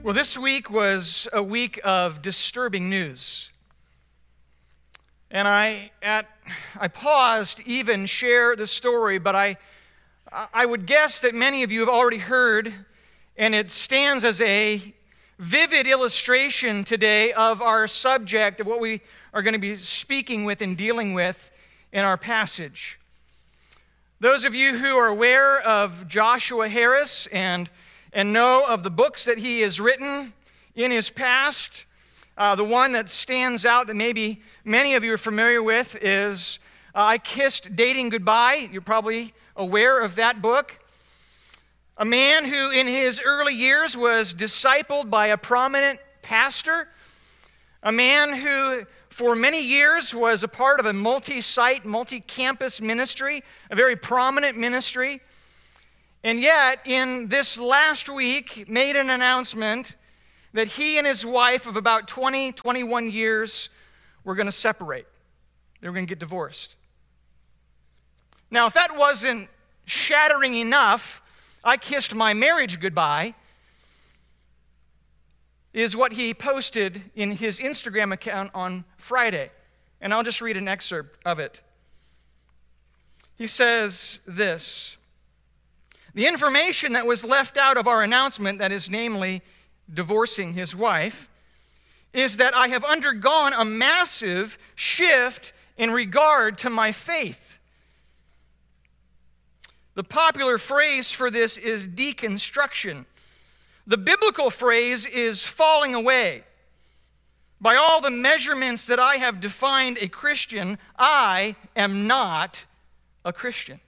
Well, this week was a week of disturbing news. And I paused to even share the story, but I would guess that many of you have already heard, and it stands as a vivid illustration today of our subject, of what we are going to be speaking with and dealing with in our passage. Those of you who are aware of Joshua Harris and know of the books that he has written in his past, the one that stands out that maybe many of you are familiar with is I Kissed Dating Goodbye. You're probably aware of that book. A man who in his early years was discipled by a prominent pastor. A man who for many years was a part of a multi-site, multi-campus ministry, a very prominent ministry. And yet, in this last week, made an announcement that he and his wife of about 21 years were going to separate. They were going to get divorced. Now, if that wasn't shattering enough, I kissed my marriage goodbye, is what he posted in his Instagram account on Friday. And I'll just read an excerpt of it. He says this: "The information that was left out of our announcement, that is namely divorcing his wife, is that I have undergone a massive shift in regard to my faith. The popular phrase for this is deconstruction. The biblical phrase is falling away. By all the measurements that I have defined a Christian, I am not a Christian."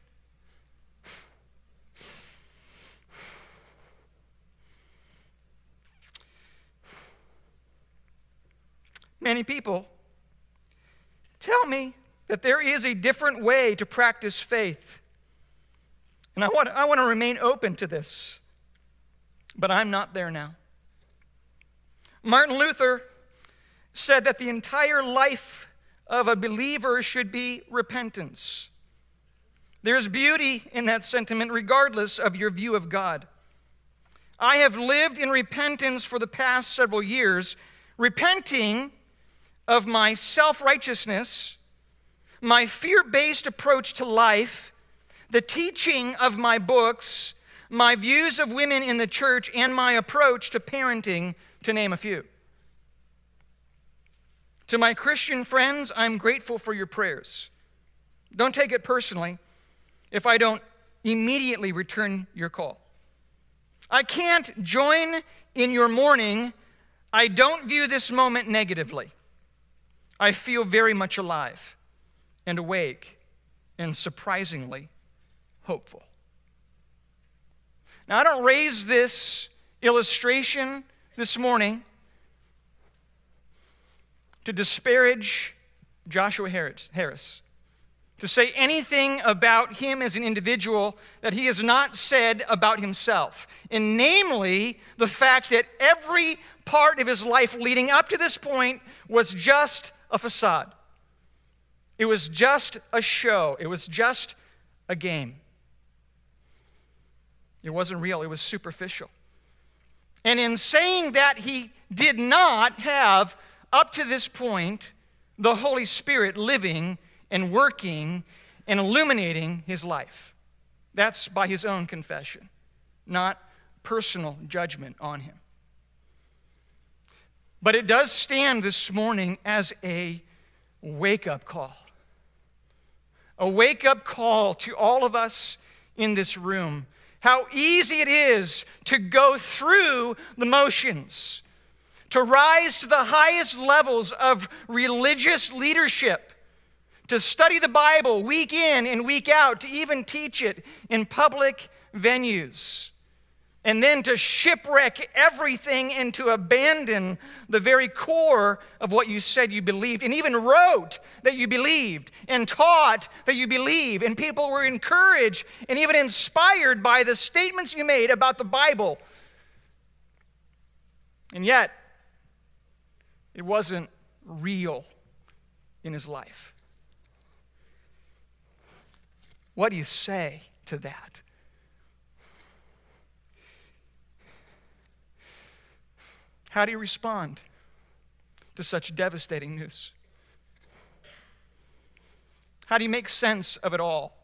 Many people tell me that there is a different way to practice faith. And I want to remain open to this, but I'm not there now. Martin Luther said that the entire life of a believer should be repentance. There's beauty in that sentiment regardless of your view of God. I have lived in repentance for the past several years, repenting of my self-righteousness, my fear-based approach to life, the teaching of my books, my views of women in the church, and my approach to parenting, to name a few. To my Christian friends, I'm grateful for your prayers. Don't take it personally if I don't immediately return your call. I can't join in your mourning. I don't view this moment negatively. I feel very much alive and awake and surprisingly hopeful. Now, I don't raise this illustration this morning to disparage Joshua Harris, to say anything about him as an individual that he has not said about himself, and namely the fact that every part of his life leading up to this point was just a facade. It was just a show. It was just a game. It wasn't real. It was superficial. And in saying that he did not have, up to this point, the Holy Spirit living and working and illuminating his life. That's by his own confession, not personal judgment on him. But it does stand this morning as a wake-up call. A wake-up call to all of us in this room. How easy it is to go through the motions, to rise to the highest levels of religious leadership, to study the Bible week in and week out, to even teach it in public venues, and then to shipwreck everything and to abandon the very core of what you said you believed, and even wrote that you believed, and taught that you believe, and people were encouraged and even inspired by the statements you made about the Bible. And yet, it wasn't real in his life. What do you say to that? How do you respond to such devastating news? How do you make sense of it all?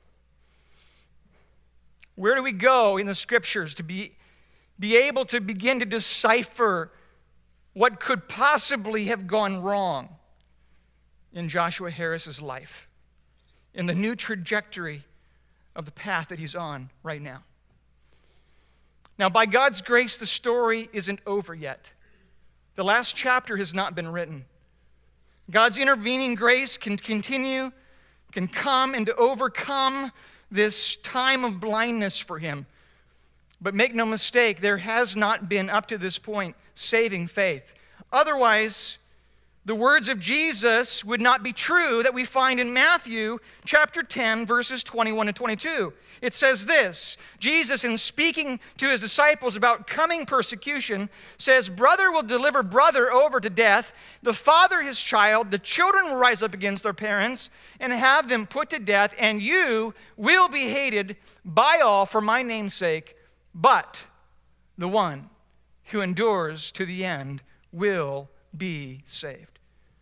Where do we go in the Scriptures to be able to begin to decipher what could possibly have gone wrong in Joshua Harris's life, in the new trajectory of the path that he's on right now? Now, by God's grace, the story isn't over yet. The last chapter has not been written. God's intervening grace can continue, can come and to overcome this time of blindness for him. But make no mistake, there has not been up to this point saving faith. Otherwise, the words of Jesus would not be true that we find in Matthew chapter 10, verses 21 and 22. It says this: Jesus, in speaking to his disciples about coming persecution, says, "Brother will deliver brother over to death, the father his child, the children will rise up against their parents and have them put to death, and you will be hated by all for my name's sake, but the one who endures to the end will be saved."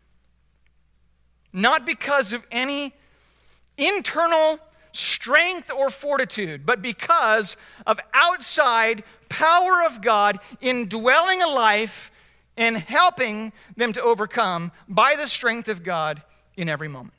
Not because of any internal strength or fortitude, but because of outside power of God indwelling a life and helping them to overcome by the strength of God in every moment.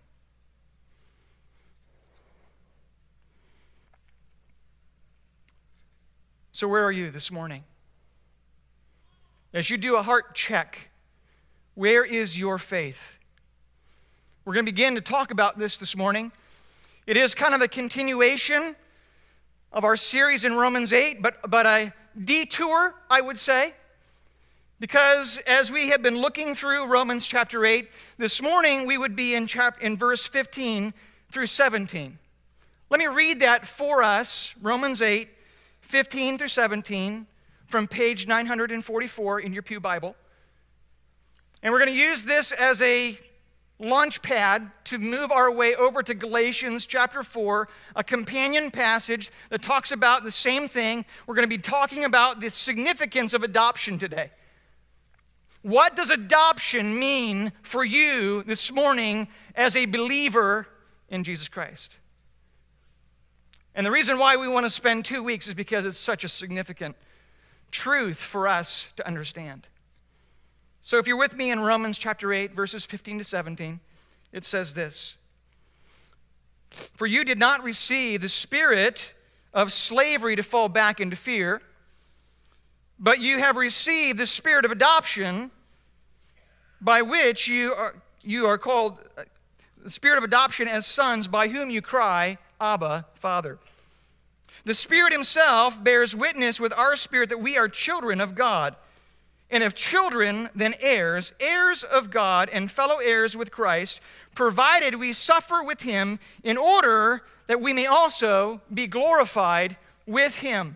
So where are you this morning? As you do a heart check, where is your faith? We're going to begin to talk about this morning. It is kind of a continuation of our series in Romans 8, but a detour, I would say. Because as we have been looking through Romans chapter 8, this morning we would be in verse 15 through 17. Let me read that for us, Romans 8, 15 through 17, from page 944 in your pew Bible. And we're going to use this as a launch pad to move our way over to Galatians chapter 4, a companion passage that talks about the same thing. We're going to be talking about the significance of adoption today. What does adoption mean for you this morning as a believer in Jesus Christ? And the reason why we want to spend 2 weeks is because it's such a significant truth for us to understand. So if you're with me in Romans chapter 8, verses 15 to 17, it says this: "For you did not receive the spirit of slavery to fall back into fear, but you have received the spirit of adoption, by which you are called the spirit of adoption as sons, by whom you cry, Abba, Father. The Spirit himself bears witness with our spirit that we are children of God. And if children, then heirs, heirs of God and fellow heirs with Christ, provided we suffer with him in order that we may also be glorified with him."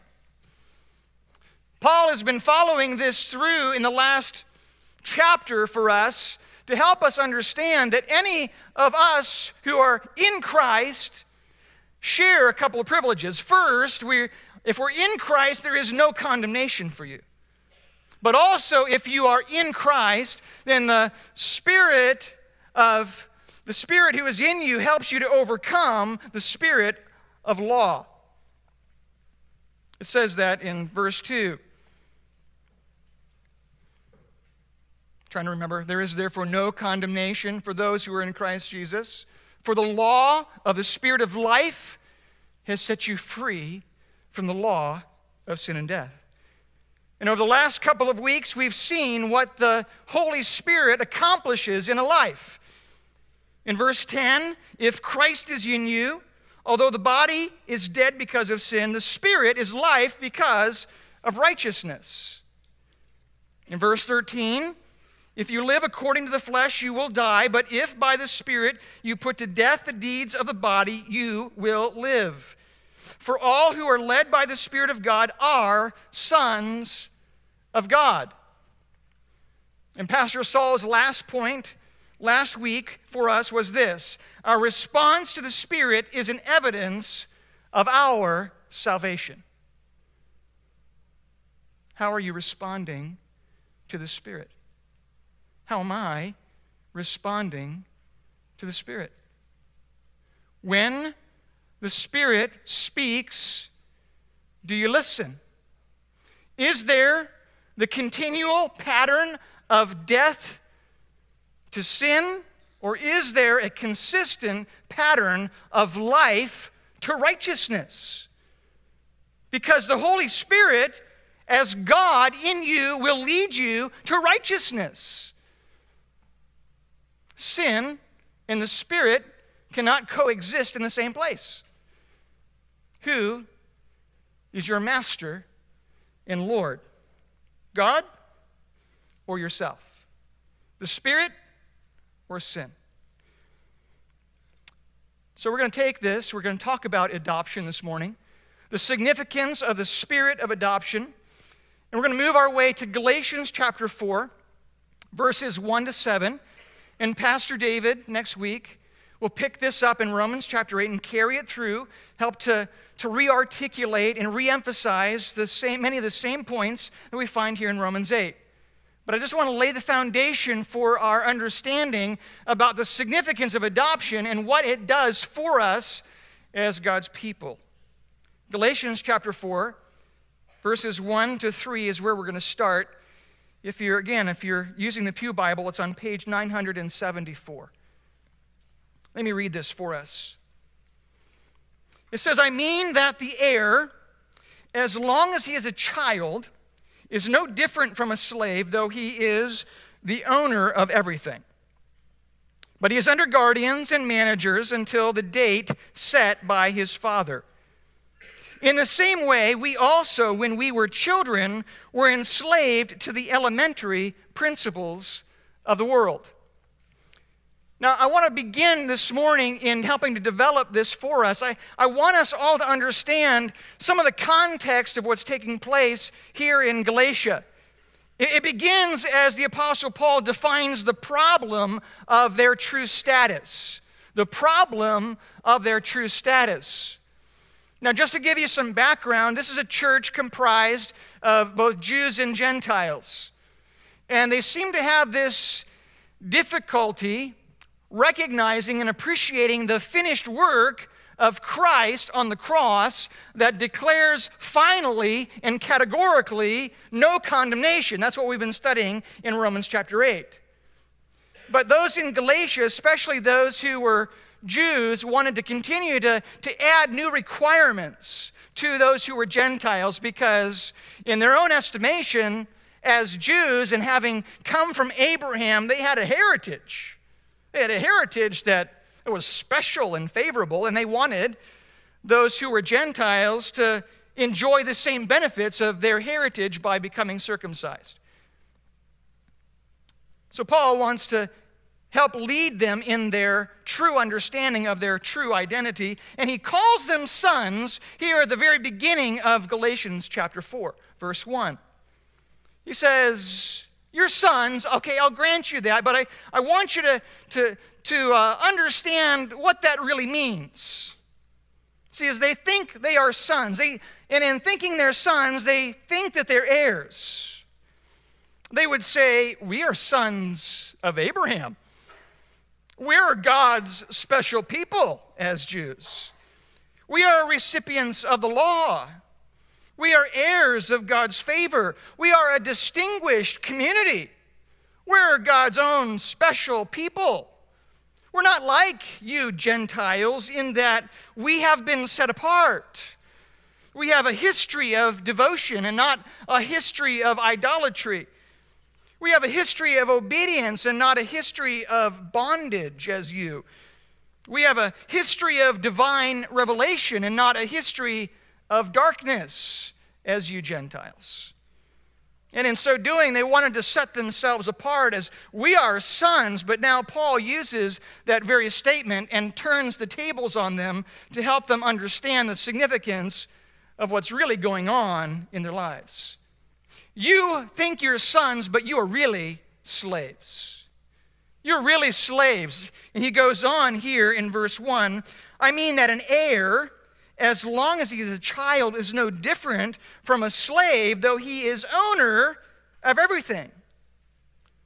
Paul has been following this through in the last chapter for us to help us understand that any of us who are in Christ share a couple of privileges. First, if we're in Christ, there is no condemnation for you. But also, if you are in Christ, then the Spirit who is in you helps you to overcome the spirit of law. It says that in verse 2. Trying to remember. "There is therefore no condemnation for those who are in Christ Jesus. For the law of the Spirit of life has set you free from the law of sin and death." And over the last couple of weeks, we've seen what the Holy Spirit accomplishes in a life. In verse 10, "If Christ is in you, although the body is dead because of sin, the Spirit is life because of righteousness." In verse 13, "If you live according to the flesh, you will die, but if by the Spirit you put to death the deeds of the body, you will live. For all who are led by the Spirit of God are sons of God." And Pastor Saul's last point last week for us was this: our response to the Spirit is an evidence of our salvation. How are you responding to the Spirit? How am I responding to the Spirit? When the Spirit speaks, do you listen? Is there the continual pattern of death to sin, or is there a consistent pattern of life to righteousness? Because the Holy Spirit, as God in you, will lead you to righteousness. Sin and the Spirit cannot coexist in the same place. Who is your master and Lord? God or yourself? The Spirit or sin? So we're going to take this, we're going to talk about adoption this morning, the significance of the Spirit of adoption, and we're going to move our way to Galatians chapter 4, verses 1 to 7, and Pastor David next week will pick this up in Romans chapter 8 and carry it through, help to re-articulate and re-emphasize many of the same points that we find here in Romans 8. But I just want to lay the foundation for our understanding about the significance of adoption and what it does for us as God's people. Galatians chapter 4, verses 1 to 3 is where we're going to start. If you're using the Pew Bible, it's on page 974. Let me read this for us. It says, I mean that the heir, as long as he is a child, is no different from a slave, though he is the owner of everything. But he is under guardians and managers until the date set by his father. In the same way, we also, when we were children, were enslaved to the elementary principles of the world. Now, I want to begin this morning in helping to develop this for us. I want us all to understand some of the context of what's taking place here in Galatia. It begins as the Apostle Paul defines the problem of their true status. The problem of their true status. Now, just to give you some background, this is a church comprised of both Jews and Gentiles. And they seem to have this difficulty recognizing and appreciating the finished work of Christ on the cross that declares finally and categorically no condemnation. That's what we've been studying in Romans chapter 8. But those in Galatia, especially those who were Jews, wanted to continue to add new requirements to those who were Gentiles because in their own estimation, as Jews and having come from Abraham, they had a heritage. They had a heritage that was special and favorable, and they wanted those who were Gentiles to enjoy the same benefits of their heritage by becoming circumcised. So Paul wants to help lead them in their true understanding of their true identity, and he calls them sons here at the very beginning of Galatians chapter 4, verse 1. He says, you're sons, okay, I'll grant you that, but I want you to understand what that really means. See, as they think they are sons, and in thinking they're sons, they think that they're heirs. They would say, we are sons of Abraham. We're God's special people as Jews. We are recipients of the law. We are heirs of God's favor. We are a distinguished community. We're God's own special people. We're not like you Gentiles in that we have been set apart. We have a history of devotion and not a history of idolatry. We have a history of obedience and not a history of bondage as you. We have a history of divine revelation and not a history of darkness as you Gentiles. And in so doing, they wanted to set themselves apart as we are sons, but now Paul uses that very statement and turns the tables on them to help them understand the significance of what's really going on in their lives. You think you're sons, but you are really slaves. You're really slaves. And he goes on here in verse 1, I mean that an heir, as long as he is a child, is no different from a slave, though he is owner of everything.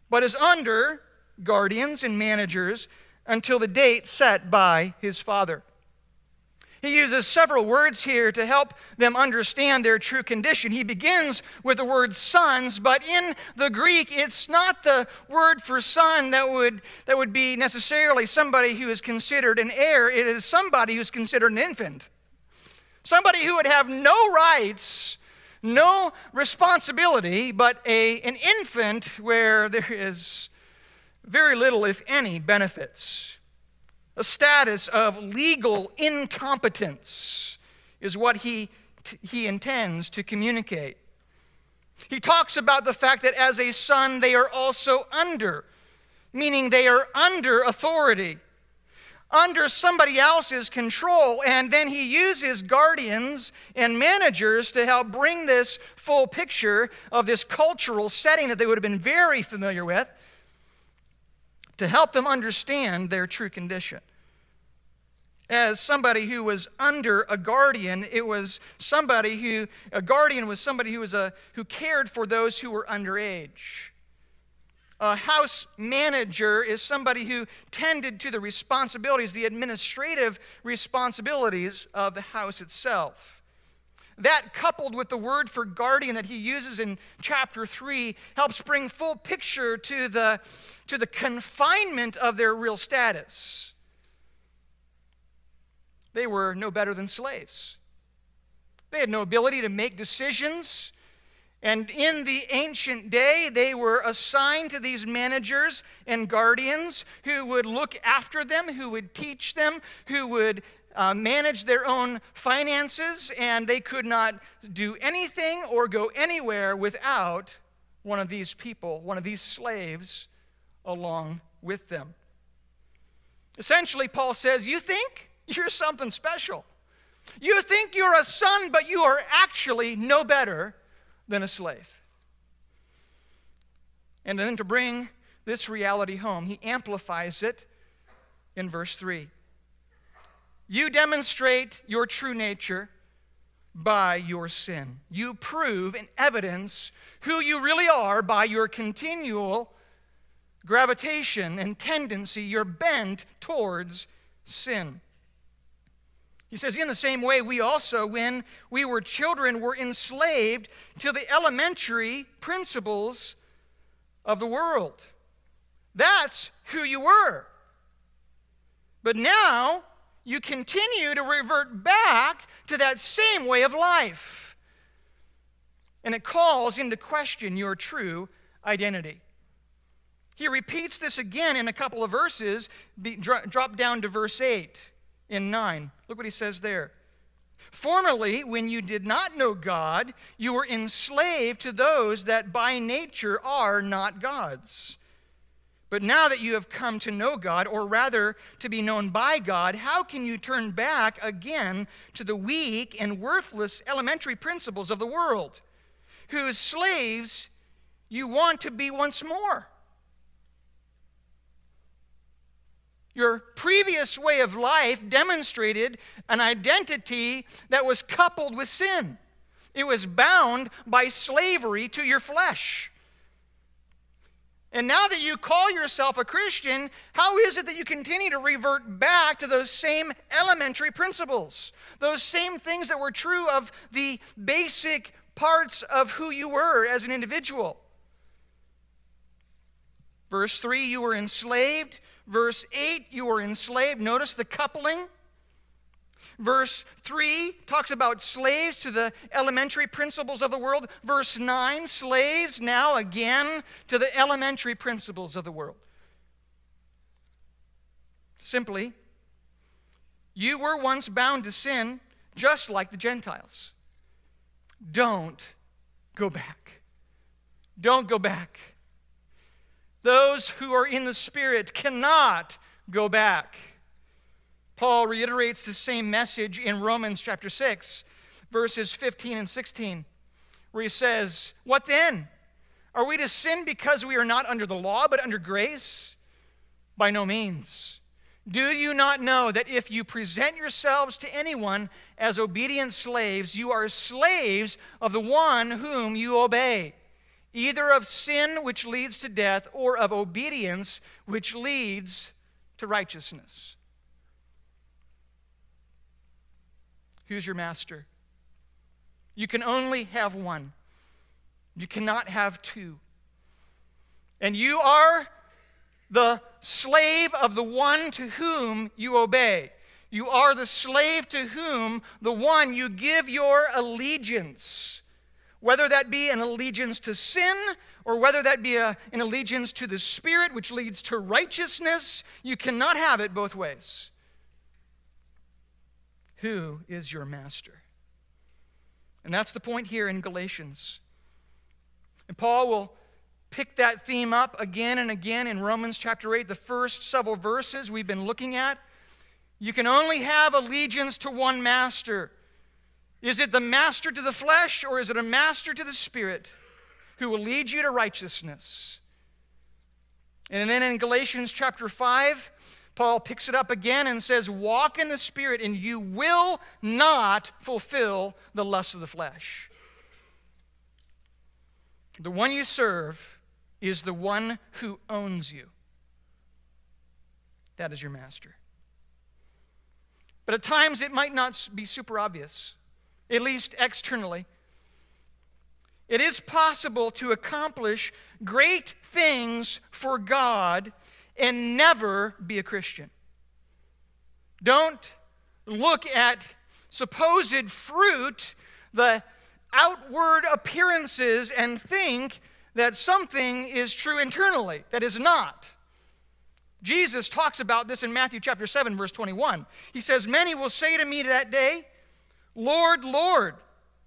but is under guardians and managers until the date set by his father. He uses several words here to help them understand their true condition. He begins with the word sons, but in the Greek, it's not the word for son that would be necessarily somebody who is considered an heir. It is somebody who's considered an infant. Somebody who would have no rights, no responsibility, but an infant where there is very little, if any, benefits. A status of legal incompetence is what he intends to communicate. He talks about the fact that as a son, they are also under, meaning they are under authority, under somebody else's control. And then he uses guardians and managers to help bring this full picture of this cultural setting that they would have been very familiar with, to help them understand their true condition. As somebody who was under a guardian, a guardian was somebody who cared for those who were underage. A house manager is somebody who tended to the responsibilities, the administrative responsibilities of the house itself. That, coupled with the word for guardian that he uses in chapter 3, helps bring full picture to the confinement of their real status. They were no better than slaves. They had no ability to make decisions. And in the ancient day, they were assigned to these managers and guardians who would look after them, who would teach them, who would manage their own finances, and they could not do anything or go anywhere without one of these people, one of these slaves, along with them. Essentially, Paul says, you think you're something special. You think you're a son, but you are actually no better than a slave. And then to bring this reality home, he amplifies it in verse 3. You demonstrate your true nature by your sin. You prove and evidence who you really are by your continual gravitation and tendency, your bent towards sin. He says, in the same way, we also, when we were children, were enslaved to the elementary principles of the world. That's who you were. But now, you continue to revert back to that same way of life. And it calls into question your true identity. He repeats this again in a couple of verses. Drop down to verse 8 in 9. Look what he says there. Formerly, when you did not know God, you were enslaved to those that by nature are not God's. But now that you have come to know God, or rather to be known by God, how can you turn back again to the weak and worthless elementary principles of the world, whose slaves you want to be once more? Your previous way of life demonstrated an identity that was coupled with sin. It was bound by slavery to your flesh. And now that you call yourself a Christian, how is it that you continue to revert back to those same elementary principles? Those same things that were true of the basic parts of who you were as an individual. Verse 3, you were enslaved. Verse 8, you were enslaved. Notice the coupling. Verse 3 talks about slaves to the elementary principles of the world. Verse 9, slaves now again to the elementary principles of the world. Simply, you were once bound to sin just like the Gentiles. Don't go back. Don't go back. Those who are in the Spirit cannot go back. Paul reiterates the same message in Romans chapter 6, verses 15 and 16, where he says, what then? Are we to sin because we are not under the law, but under grace? By no means. Do you not know that if you present yourselves to anyone as obedient slaves, you are slaves of the one whom you obey, either of sin, which leads to death, or of obedience, which leads to righteousness. Who's your master? You can only have one. You cannot have two. And you are the slave of the one to whom you obey. You are the slave to whom the one you give your allegiance. Whether that be an allegiance to sin or whether that be an allegiance to the Spirit, which leads to righteousness, you cannot have it both ways. Who is your master? And that's the point here in Galatians. And Paul will pick that theme up again and again in Romans chapter 8, the first several verses we've been looking at. You can only have allegiance to one master. Is it the master to the flesh, or is it a master to the Spirit who will lead you to righteousness? And then in Galatians chapter 5, Paul picks it up again and says, walk in the Spirit and you will not fulfill the lust of the flesh. The one you serve is the one who owns you. That is your master. But at times it might not be super obvious, at least externally. It is possible to accomplish great things for God and never be a Christian. Don't look at supposed fruit, the outward appearances, and think that something is true internally that is not. Jesus talks about this in Matthew chapter 7, verse 21. He says, many will say to me that day, Lord, Lord,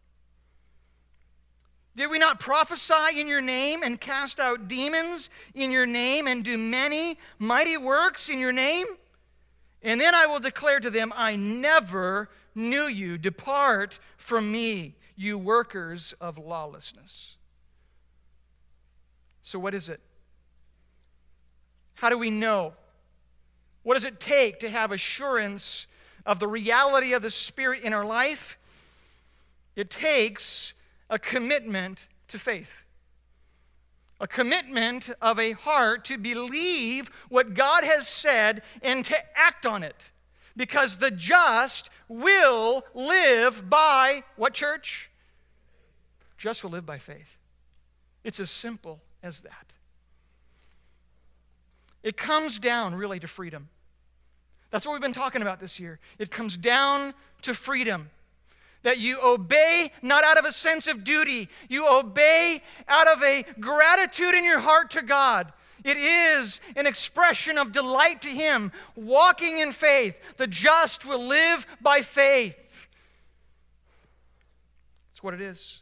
did we not prophesy in your name and cast out demons in your name and do many mighty works in your name? And then I will declare to them, I never knew you. Depart from me, you workers of lawlessness. So what is it? How do we know? What does it take to have assurance of the reality of the Spirit in our life? It takes a commitment to faith. A commitment of a heart to believe what God has said and to act on it. Because the just will live by, what, church? Just will live by faith. It's as simple as that. It comes down really to freedom. That's what we've been talking about this year. It comes down to freedom. That you obey not out of a sense of duty. You obey out of a gratitude in your heart to God. It is an expression of delight to Him, walking in faith. The just will live by faith. That's what it is.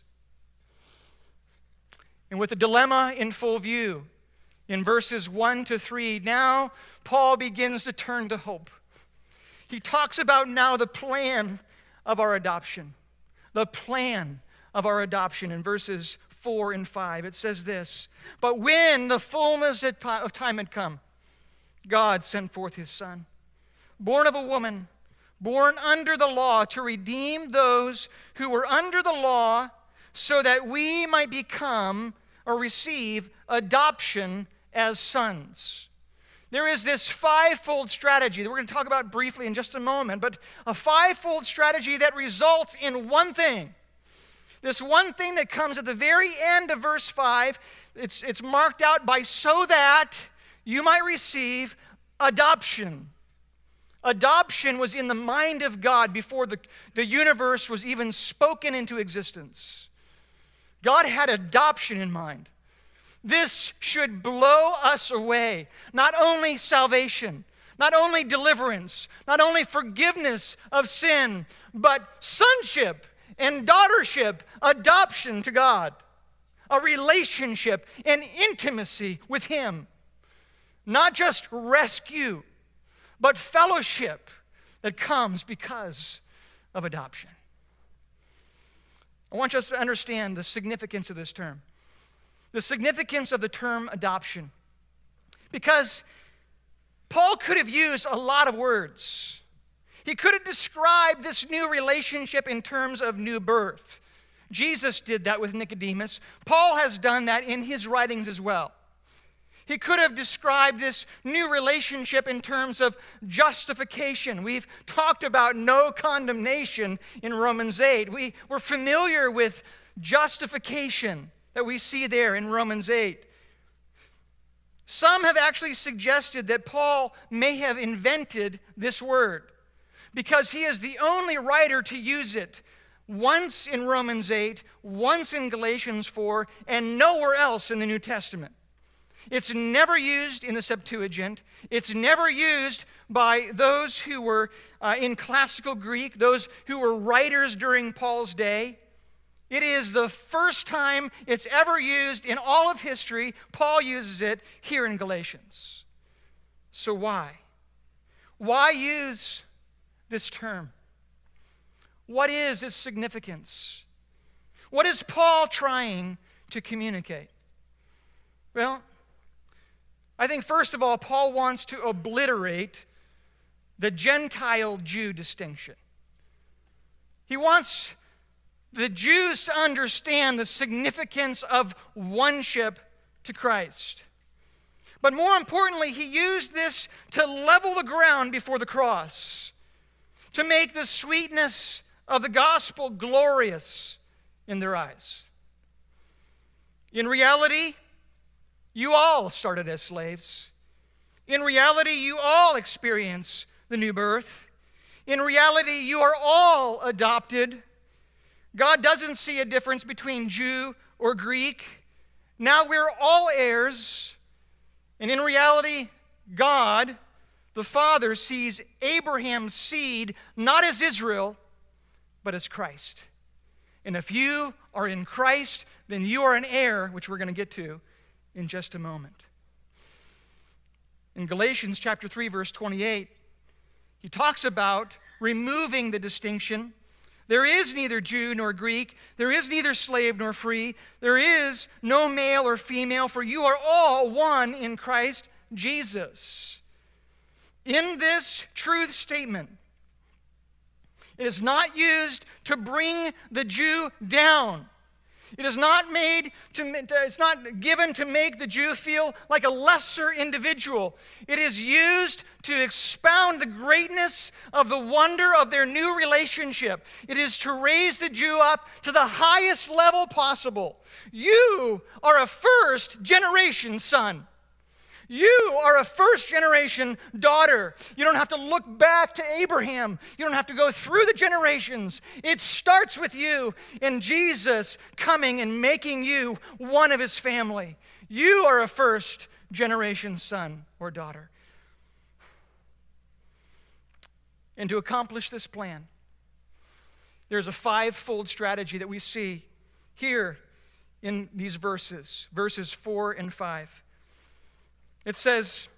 And with the dilemma in full view, in verses 1 to 3, now Paul begins to turn to hope. He talks about now the plan of our adoption. The plan of our adoption in verses 4 and 5. It says this, but when the fullness of time had come, God sent forth His Son, born of a woman, born under the law, to redeem those who were under the law, so that we might become or receive adoption as sons. There is this fivefold strategy that we're going to talk about briefly in just a moment, but a fivefold strategy that results in one thing. This one thing that comes at the very end of verse 5, it's marked out by so that you might receive adoption. Adoption was in the mind of God before the universe was even spoken into existence. God had adoption in mind. This should blow us away. Not only salvation, not only deliverance, not only forgiveness of sin, but sonship and daughtership, adoption to God, a relationship and intimacy with Him. Not just rescue, but fellowship that comes because of adoption. I want us to understand the significance of this term. The significance of the term adoption. Because Paul could have used a lot of words. He could have described this new relationship in terms of new birth. Jesus did that with Nicodemus. Paul has done that in his writings as well. He could have described this new relationship in terms of justification. We've talked about no condemnation in Romans 8. We're familiar with justification that we see there in Romans 8. Some have actually suggested that Paul may have invented this word because he is the only writer to use it once in Romans 8, once in Galatians 4, and nowhere else in the New Testament. It's never used in the Septuagint. It's never used by those who were in classical Greek, those who were writers during Paul's day. It is the first time it's ever used in all of history. Paul uses it here in Galatians. So why? Why use this term? What is its significance? What is Paul trying to communicate? Well, I think first of all, Paul wants to obliterate the Gentile-Jew distinction. He wants the Jews to understand the significance of oneship to Christ. But more importantly, he used this to level the ground before the cross, to make the sweetness of the gospel glorious in their eyes. In reality, you all started as slaves. In reality, you all experience the new birth. In reality, you are all adopted. God doesn't see a difference between Jew or Greek. Now we're all heirs. And in reality, God, the Father, sees Abraham's seed not as Israel, but as Christ. And if you are in Christ, then you are an heir, which we're going to get to in just a moment. In Galatians chapter 3, verse 28, he talks about removing the distinction. There is neither Jew nor Greek. There is neither slave nor free. There is no male or female, for you are all one in Christ Jesus. In this truth statement, it is not used to bring the Jew down. It is not made it's not given to make the Jew feel like a lesser individual. It is used to expound the greatness of the wonder of their new relationship. It is to raise the Jew up to the highest level possible. You are a first-generation son. You are a first-generation daughter. You don't have to look back to Abraham. You don't have to go through the generations. It starts with you and Jesus coming and making you one of his family. You are a first-generation son or daughter. And to accomplish this plan, there's a five-fold strategy that we see here in these verses 4 and 5. It says,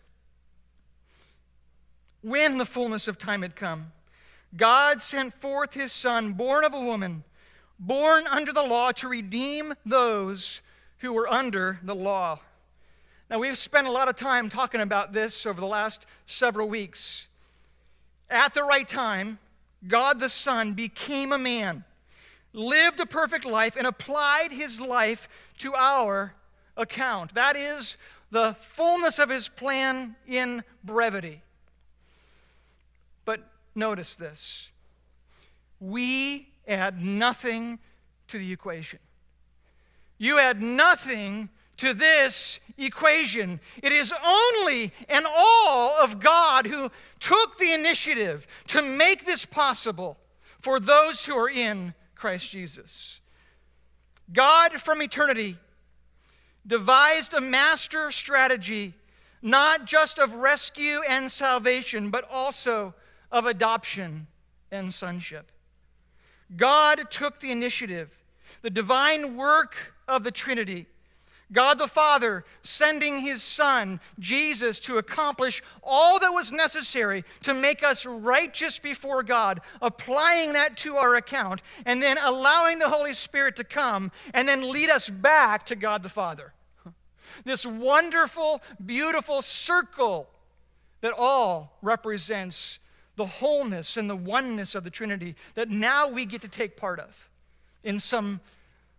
when the fullness of time had come, God sent forth his Son, born of a woman, born under the law, to redeem those who were under the law. Now, we've spent a lot of time talking about this over the last several weeks. At the right time, God the Son became a man, lived a perfect life, and applied his life to our account. That is the fullness of his plan in brevity. But notice this. We add nothing to the equation. You add nothing to this equation. It is only and all of God who took the initiative to make this possible for those who are in Christ Jesus. God from eternity devised a master strategy, not just of rescue and salvation, but also of adoption and sonship. God took the initiative, the divine work of the Trinity, God the Father sending his Son, Jesus, to accomplish all that was necessary to make us righteous before God, applying that to our account, and then allowing the Holy Spirit to come and then lead us back to God the Father. This wonderful, beautiful circle that all represents the wholeness and the oneness of the Trinity that now we get to take part of in some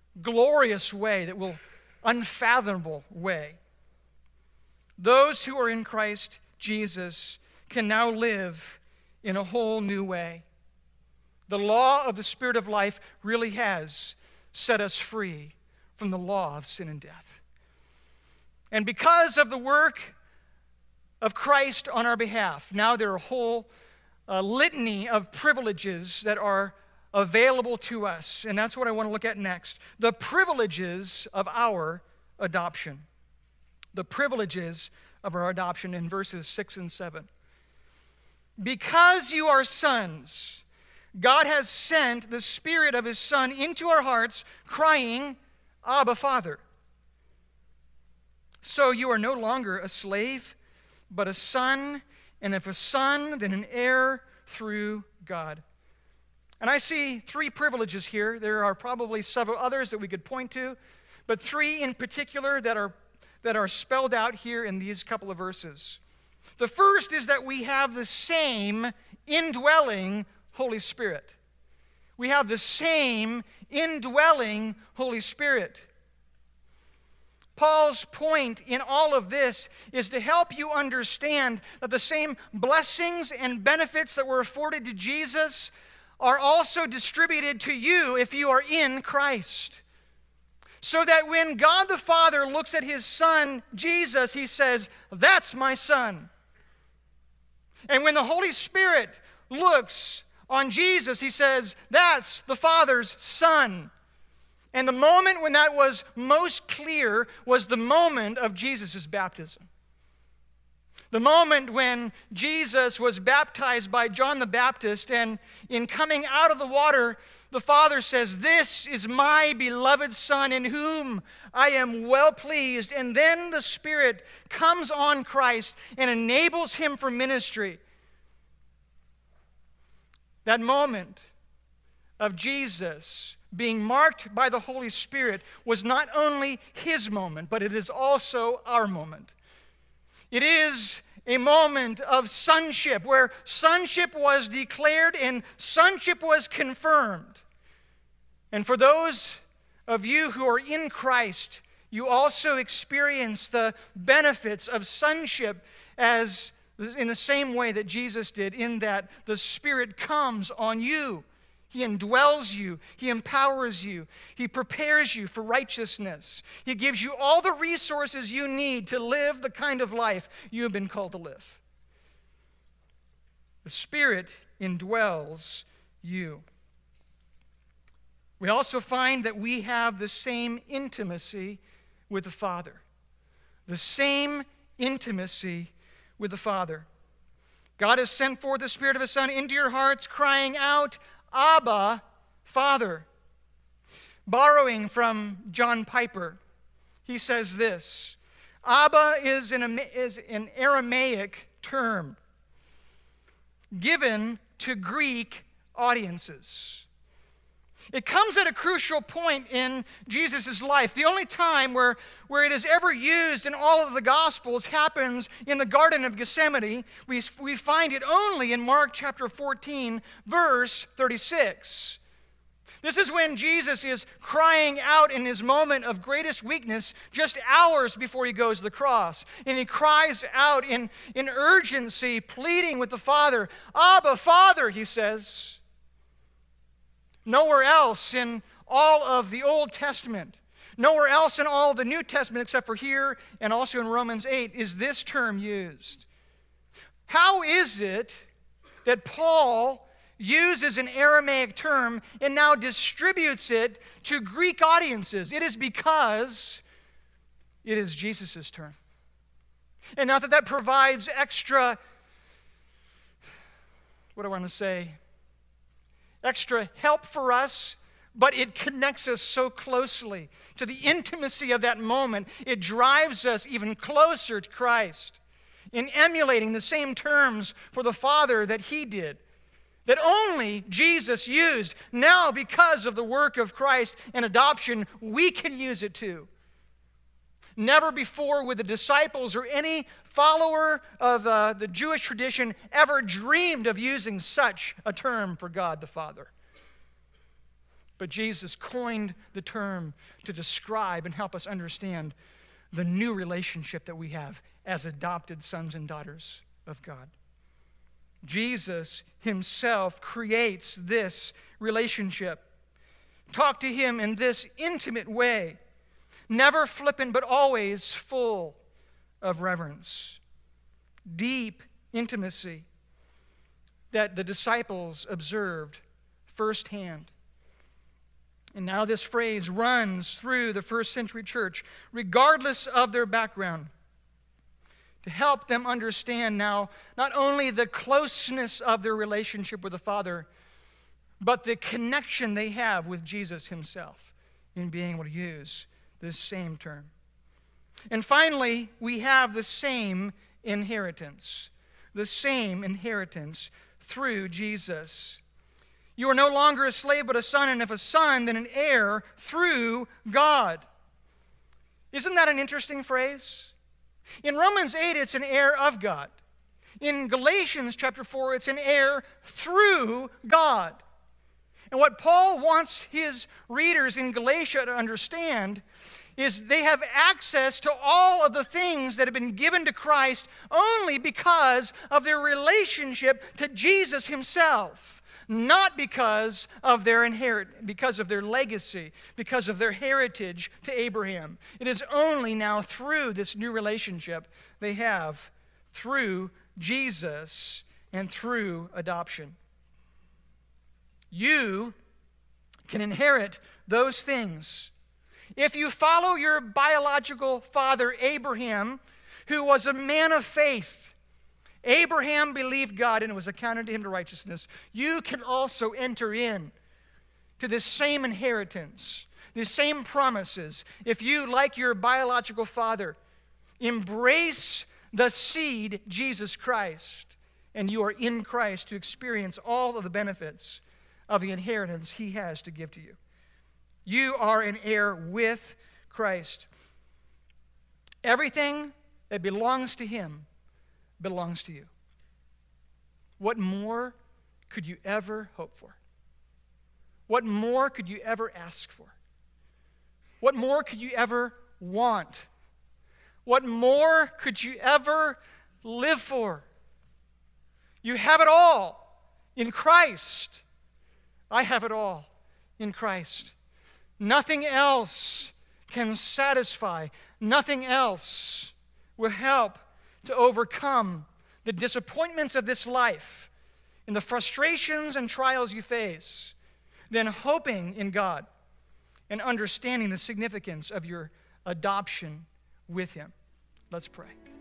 glorious way, unfathomable way. Those who are in Christ Jesus can now live in a whole new way. The law of the Spirit of life really has set us free from the law of sin and death. And because of the work of Christ on our behalf, now there are a whole litany of privileges that are available to us. And that's what I want to look at next. The privileges of our adoption. The privileges of our adoption in verses 6 and 7. Because you are sons, God has sent the Spirit of His Son into our hearts, crying, Abba, Father. So you are no longer a slave, but a son, and if a son, then an heir through God. And I see three privileges here. There are probably several others that we could point to, but three in particular that are spelled out here in these couple of verses. The first is that we have the same indwelling Holy Spirit. We have the same indwelling Holy Spirit. Paul's point in all of this is to help you understand that the same blessings and benefits that were afforded to Jesus are also distributed to you if you are in Christ. So that when God the Father looks at His Son, Jesus, He says, "That's my Son." And when the Holy Spirit looks on Jesus, He says, "That's the Father's Son." And the moment when that was most clear was the moment of Jesus' baptism. The moment when Jesus was baptized by John the Baptist, and in coming out of the water, the Father says, "This is my beloved Son in whom I am well pleased." And then the Spirit comes on Christ and enables Him for ministry. That moment of Jesus being marked by the Holy Spirit was not only His moment, but it is also our moment. It is a moment of sonship, where sonship was declared and sonship was confirmed. And for those of you who are in Christ, you also experience the benefits of sonship as in the same way that Jesus did, in that the Spirit comes on you. He indwells you. He empowers you. He prepares you for righteousness. He gives you all the resources you need to live the kind of life you have been called to live. The Spirit indwells you. We also find that we have the same intimacy with the Father. The same intimacy with the Father. God has sent forth the Spirit of His Son into your hearts, crying out, "Abba, Father." Borrowing from John Piper, he says this: Abba is an Aramaic term given to Greek audiences. It comes at a crucial point in Jesus' life. The only time where it is ever used in all of the Gospels happens in the Garden of Gethsemane. We find it only in Mark chapter 14, verse 36. This is when Jesus is crying out in His moment of greatest weakness just hours before He goes to the cross. And He cries out in urgency, pleading with the Father. "Abba, Father," He says. Nowhere else in all of the Old Testament, nowhere else in all of the New Testament except for here and also in Romans 8 is this term used. How is it that Paul uses an Aramaic term and now distributes it to Greek audiences? It is because it is Jesus' term. And not that provides extra, what do I want to say? Extra help for us, but it connects us so closely to the intimacy of that moment. It drives us even closer to Christ in emulating the same terms for the Father that He did, that only Jesus used. Now, because of the work of Christ and adoption, we can use it too. Never before would the disciples or any follower of the Jewish tradition ever dreamed of using such a term for God the Father. But Jesus coined the term to describe and help us understand the new relationship that we have as adopted sons and daughters of God. Jesus himself creates this relationship. Talk to him in this intimate way, never flippant, but always full of reverence. Deep intimacy that the disciples observed firsthand. And now this phrase runs through the first century church, regardless of their background, to help them understand now not only the closeness of their relationship with the Father, but the connection they have with Jesus himself in being able to use this same term. And finally, we have the same inheritance. The same inheritance through Jesus. You are no longer a slave but a son, and if a son, then an heir through God. Isn't that an interesting phrase? In Romans 8, it's an heir of God. In Galatians chapter 4, it's an heir through God. And what Paul wants his readers in Galatia to understand is they have access to all of the things that have been given to Christ only because of their relationship to Jesus himself, not because of their because of their legacy, because of their heritage to Abraham. It is only now through this new relationship they have through Jesus and through adoption. You can inherit those things if you follow your biological father Abraham, who was a man of faith. Abraham believed God and it was accounted to him to righteousness. You can also enter in to this same inheritance, these same promises, if you, like your biological father, embrace the seed, Jesus Christ, and you are in Christ to experience all of the benefits of the inheritance he has to give to you. You are an heir with Christ. Everything that belongs to him belongs to you. What more could you ever hope for? What more could you ever ask for? What more could you ever want? What more could you ever live for? You have it all in Christ. I have it all in Christ. Nothing else can satisfy. Nothing else will help to overcome the disappointments of this life and the frustrations and trials you face than hoping in God and understanding the significance of your adoption with him. Let's pray.